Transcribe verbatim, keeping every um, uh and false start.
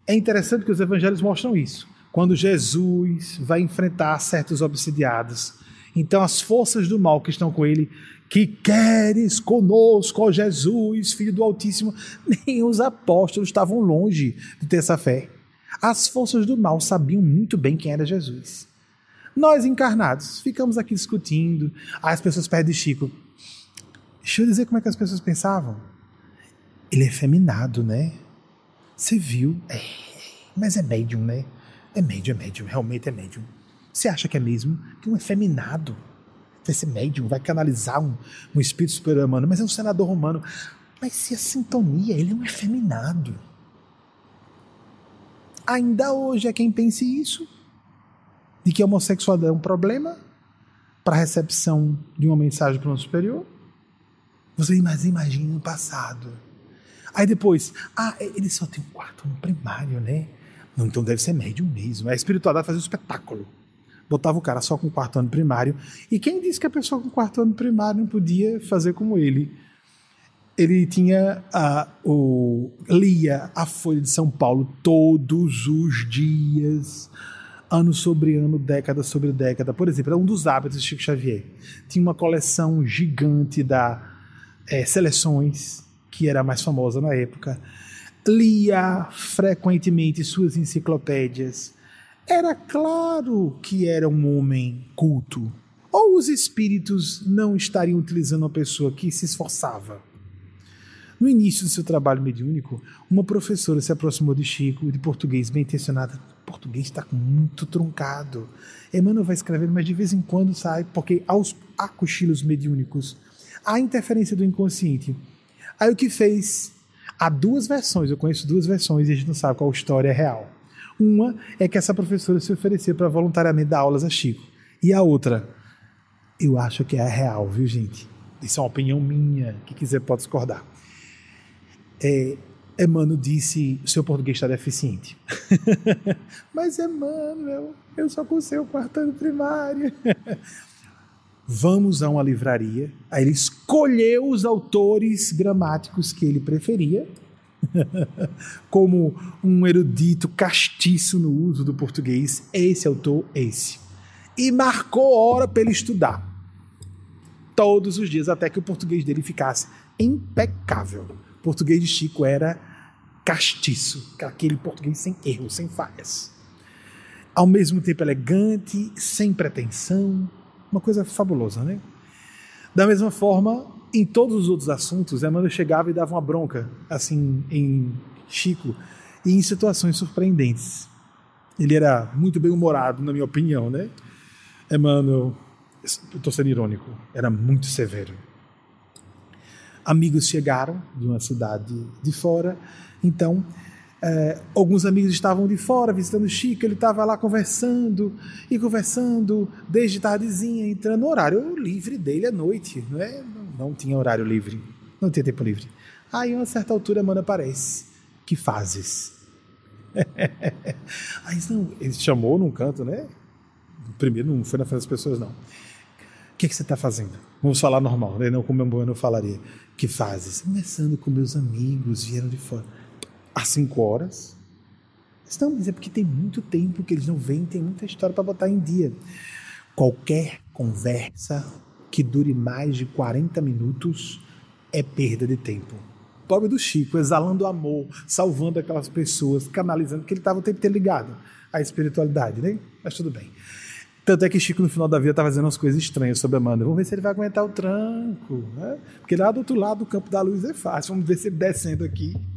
É interessante que os evangelhos mostram isso. Quando Jesus vai enfrentar certos obsidiados, então as forças do mal que estão com ele, que queres conosco, ó Jesus, Filho do Altíssimo, nem os apóstolos estavam longe de ter essa fé. As forças do mal sabiam muito bem quem era Jesus. Nós encarnados, ficamos aqui discutindo, aí as pessoas pedem Chico. Deixa eu dizer como é que as pessoas pensavam. Ele é efeminado, né? Você viu? É, mas é médium, né? É médium, é médium, realmente é médium. Você acha que é mesmo? Que um efeminado vai ser médium, vai canalizar um, um espírito superior humano, mas é um senador romano. Mas se a sintonia, ele é um efeminado. Ainda hoje é quem pense isso, de que a homossexualidade é um problema para a recepção de uma mensagem para um superior. Você imagina no passado. Aí depois, ah, ele só tem um quarto ano primário, né? Não, então deve ser médium mesmo. A espiritualidade fazia um espetáculo. Botava o cara só com quarto ano primário. E quem disse que a pessoa com quarto ano primário não podia fazer como ele? Ele tinha a, o, lia a Folha de São Paulo todos os dias, ano sobre ano, década sobre década. Por exemplo, era um dos hábitos de Chico Xavier. Tinha uma coleção gigante da é, Seleções, que era a mais famosa na época. Lia frequentemente suas enciclopédias. Era claro que era um homem culto. Ou os espíritos não estariam utilizando uma pessoa que se esforçava? No início do seu trabalho mediúnico, uma professora se aproximou de Chico, de português, bem intencionada. O português está muito truncado. Emmanuel vai escrevendo, mas de vez em quando sai, porque aos, há cochilos mediúnicos, há interferência do inconsciente. Aí o que fez? Há duas versões, eu conheço duas versões e a gente não sabe qual história é real. Uma é que essa professora se ofereceu para voluntariamente dar aulas a Chico. E a outra, eu acho que é a real, viu, gente? Isso é uma opinião minha, quem quiser pode discordar. É, Emmanuel disse, o seu português está deficiente. Mas Emmanuel, eu só cursei o quarto ano primário. Vamos a uma livraria. Aí ele escolheu os autores gramáticos que ele preferia, como um erudito castiço no uso do português. Esse autor, esse. E marcou hora para ele estudar. Todos os dias, até que o português dele ficasse impecável. O português de Chico era castiço, aquele português sem erros, sem falhas. Ao mesmo tempo elegante, sem pretensão, uma coisa fabulosa, né? Da mesma forma, em todos os outros assuntos, Emmanuel chegava e dava uma bronca, assim, em Chico, e em situações surpreendentes. Ele era muito bem-humorado, na minha opinião, né? Emmanuel, estou sendo irônico, era muito severo. Amigos chegaram de uma cidade de fora, então eh, alguns amigos estavam de fora visitando Chico, ele estava lá conversando e conversando desde tardezinha, entrando no horário livre dele à noite, não é? Não, não tinha horário livre, não tinha tempo livre. Aí, a uma certa altura, Emmanuel aparece. Que fazes? Aí, não, ele chamou num canto, né? Primeiro, não foi na frente das pessoas, não. O que, que você está fazendo? Vamos falar normal, né? Não como eu falaria. Que fazes? Conversando com meus amigos, vieram de fora. Às cinco horas? Não, mas é porque tem muito tempo que eles não vêm, tem muita história para botar em dia. Qualquer conversa que dure mais de quarenta minutos é perda de tempo. Pobre do Chico, exalando amor, salvando aquelas pessoas, canalizando, porque ele estava o tempo inteiro ligado à espiritualidade, né? Mas tudo bem. Tanto é que Chico, no final da vida, estava dizendo umas coisas estranhas sobre Emmanuel. Vamos ver se ele vai aguentar o tranco, né? Porque lá do outro lado do campo da luz é fácil. Vamos ver se ele descendo aqui